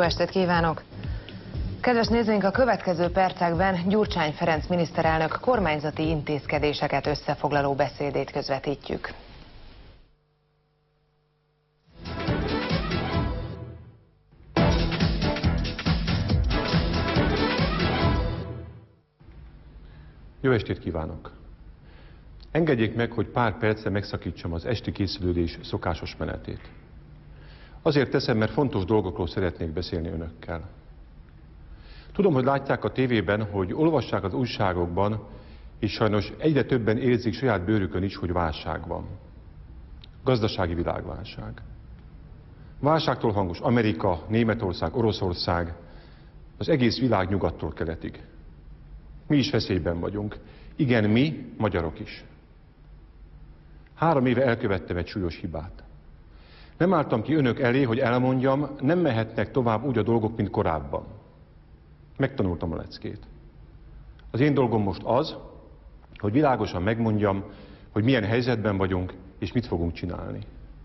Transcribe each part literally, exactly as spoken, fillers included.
estét kívánok! Kedves nézőink, a következő percekben Gyurcsány Ferenc miniszterelnök kormányzati intézkedéseket összefoglaló beszédét közvetítjük. Jó estét kívánok! Engedjék meg, hogy pár percre megszakítsam az esti készülődés szokásos menetét. Azért teszem, mert fontos dolgokról szeretnék beszélni önökkel. Tudom, hogy látják a tévében, hogy olvassák az újságokban, és sajnos egyre többen érzik saját bőrükön is, hogy válság van. Gazdasági világválság. Válságtól hangos Amerika, Németország, Oroszország, az egész világ nyugattól keletig. Mi is veszélyben vagyunk. Igen, mi, magyarok is. Három éve elkövettem egy súlyos hibát. Nem álltam ki önök elé, hogy elmondjam, nem mehetnek tovább úgy a dolgok, mint korábban. Megtanultam a leckét. Az én dolgom most az, hogy világosan megmondjam, hogy milyen helyzetben vagyunk, és mit fogunk csinálni.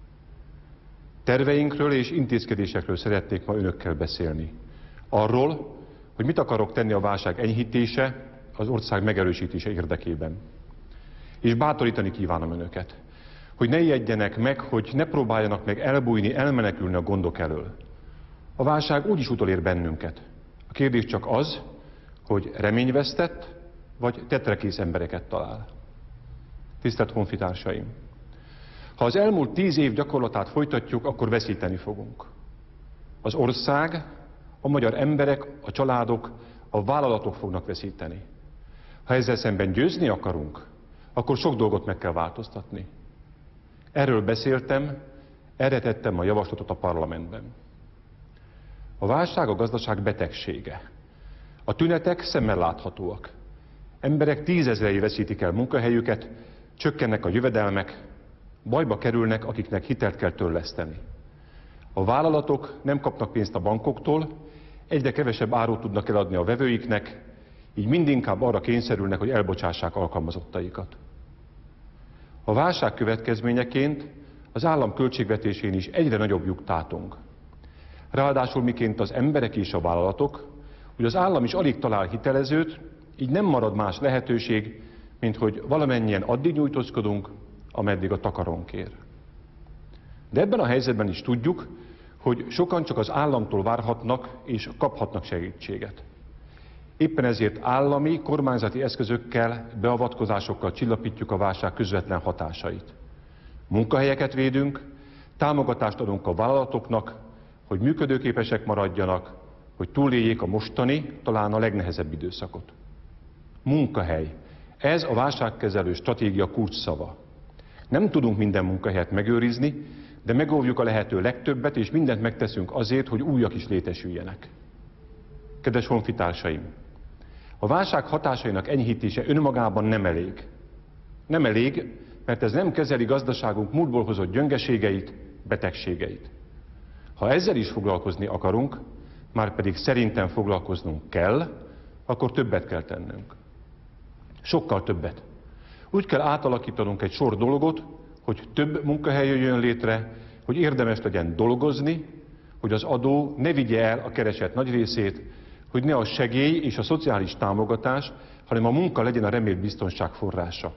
Terveinkről és intézkedésekről szeretnék ma önökkel beszélni. Arról, hogy mit akarok tenni a válság enyhítése, az ország megerősítése érdekében. És bátorítani kívánom önöket, hogy ne ijedjenek meg, hogy ne próbáljanak meg elbújni, elmenekülni a gondok elől. A válság úgyis utolér bennünket. A kérdés csak az, hogy reményvesztett, vagy tetrekész embereket talál. Tisztelt honfitársaim! Ha az elmúlt tíz év gyakorlatát folytatjuk, akkor veszíteni fogunk. Az ország, a magyar emberek, a családok, a vállalatok fognak veszíteni. Ha ezzel szemben győzni akarunk, akkor sok dolgot meg kell változtatni. Erről beszéltem, erre tettem a javaslatot a parlamentben. A válság a gazdaság betegsége. A tünetek szemmel láthatóak. Emberek tízezrei veszítik el munkahelyüket, csökkennek a jövedelmek, bajba kerülnek, akiknek hitelt kell törleszteni. A vállalatok nem kapnak pénzt a bankoktól, egyre kevesebb árut tudnak eladni a vevőiknek, így mindinkább arra kényszerülnek, hogy elbocsássák alkalmazottaikat. A válság következményeként az állam költségvetésén is egyre nagyobb lyuk tátong. Ráadásul miként az emberek és a vállalatok, hogy az állam is alig talál hitelezőt, így nem marad más lehetőség, mint hogy valamennyien addig nyújtózkodunk, ameddig a takarónk ér. De ebben a helyzetben is tudjuk, hogy sokan csak az államtól várhatnak és kaphatnak segítséget. Éppen ezért állami, kormányzati eszközökkel, beavatkozásokkal csillapítjuk a válság közvetlen hatásait. Munkahelyeket védünk, támogatást adunk a vállalatoknak, hogy működőképesek maradjanak, hogy túléljék a mostani, talán a legnehezebb időszakot. Munkahely. Ez a válságkezelő stratégia kulcsszava. Nem tudunk minden munkahelyet megőrizni, de megóvjuk a lehető legtöbbet, és mindent megteszünk azért, hogy újak is létesüljenek. Kedves honfitársaim! A válság hatásainak enyhítése önmagában nem elég. Nem elég, mert ez nem kezeli gazdaságunk múltból hozott gyöngeségeit, betegségeit. Ha ezzel is foglalkozni akarunk, már pedig szerintem foglalkoznunk kell, akkor többet kell tennünk. Sokkal többet. Úgy kell átalakítanunk egy sor dolgot, hogy több munkahely jöjjön létre, hogy érdemes legyen dolgozni, hogy az adó ne vigye el a kereset nagy részét, hogy ne a segély és a szociális támogatás, hanem a munka legyen a remélt biztonság forrása.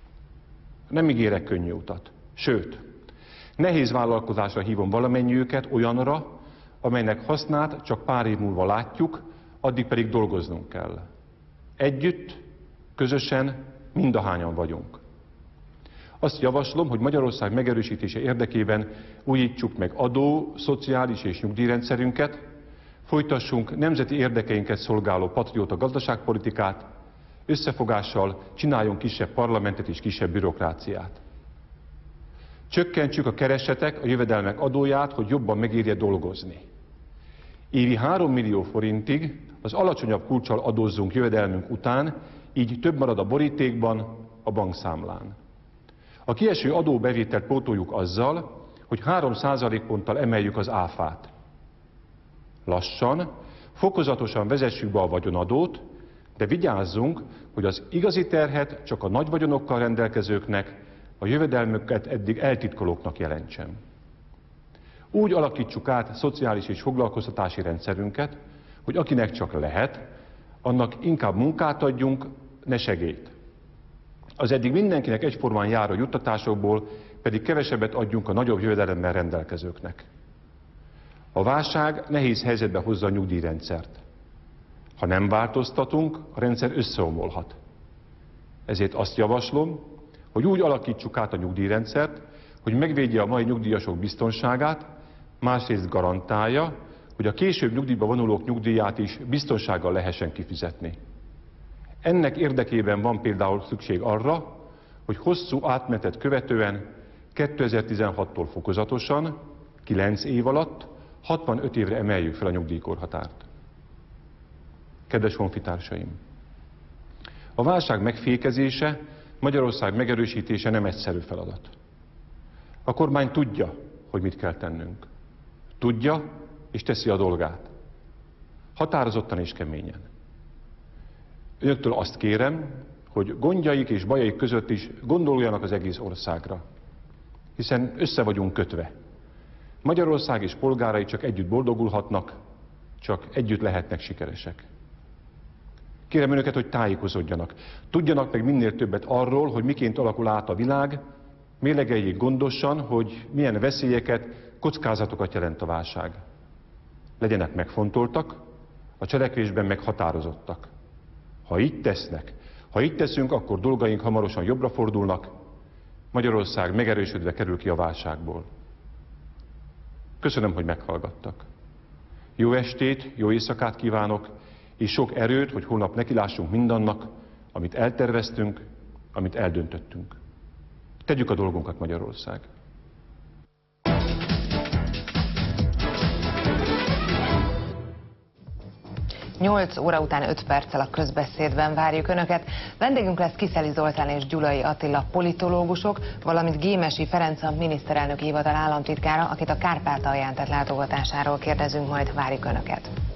Nem ígérek könnyű utat. Sőt, nehéz vállalkozásra hívom valamennyiüket, olyanra, amelynek hasznát csak pár év múlva látjuk, addig pedig dolgoznunk kell. Együtt, közösen, mindahányan vagyunk. Azt javaslom, hogy Magyarország megerősítése érdekében újítsuk meg adó, szociális és nyugdíjrendszerünket, folytassunk nemzeti érdekeinket szolgáló patrióta gazdaságpolitikát, összefogással csináljunk kisebb parlamentet és kisebb bürokráciát. Csökkentsük a keresetek, a jövedelmek adóját, hogy jobban megérje dolgozni. Évi három millió forintig az alacsonyabb kulccsal adózzunk jövedelmünk után, így több marad a borítékban, a bankszámlán. A kieső adóbevételt pótoljuk azzal, hogy három százalékponttal emeljük az áfát. Lassan, fokozatosan vezessük be a vagyonadót, de vigyázzunk, hogy az igazi terhet csak a nagy vagyonokkal rendelkezőknek, a jövedelmüket eddig eltitkolóknak jelentsem. Úgy alakítsuk át szociális és foglalkoztatási rendszerünket, hogy akinek csak lehet, annak inkább munkát adjunk, ne segélyt. Az eddig mindenkinek egyformán járó juttatásokból pedig kevesebbet adjunk a nagyobb jövedelemmel rendelkezőknek. A válság nehéz helyzetbe hozza a nyugdíjrendszert. Ha nem változtatunk, a rendszer összeomolhat. Ezért azt javaslom, hogy úgy alakítsuk át a nyugdíjrendszert, hogy megvédje a mai nyugdíjasok biztonságát, másrészt garantálja, hogy a később nyugdíjba vonulók nyugdíját is biztonsággal lehessen kifizetni. Ennek érdekében van például szükség arra, hogy hosszú átmenetet követően kétezer-tizenhattól fokozatosan, kilenc év alatt hatvanöt évre emeljük fel a nyugdíjkorhatárt. Kedves honfitársaim! A válság megfékezése, Magyarország megerősítése nem egyszerű feladat. A kormány tudja, hogy mit kell tennünk. Tudja és teszi a dolgát. Határozottan és keményen. Önöktől azt kérem, hogy gondjaik és bajaik között is gondoljanak az egész országra. Hiszen össze vagyunk kötve. Magyarország és polgárai csak együtt boldogulhatnak, csak együtt lehetnek sikeresek. Kérem önöket, hogy tájékozódjanak. Tudjanak meg minél többet arról, hogy miként alakul át a világ, mérlegeljék gondosan, hogy milyen veszélyeket, kockázatokat jelent a válság. Legyenek megfontoltak, a cselekvésben meghatározottak. Ha így tesznek, ha így teszünk, akkor dolgaink hamarosan jobbra fordulnak, Magyarország megerősödve kerül ki a válságból. Köszönöm, hogy meghallgattak. Jó estét, jó éjszakát kívánok, és sok erőt, hogy holnap nekilássunk mindannak, amit elterveztünk, amit eldöntöttünk. Tegyük a dolgunkat, Magyarország! nyolc óra után öt perccel a közbeszédben várjuk Önöket. Vendégünk lesz Kisseli Zoltán és Gyulai Attila politológusok, valamint Gémesi Ferenc, a miniszterelnök hivatal államtitkára, akit a Kárpátalján tett látogatásáról kérdezünk, majd várjuk Önöket.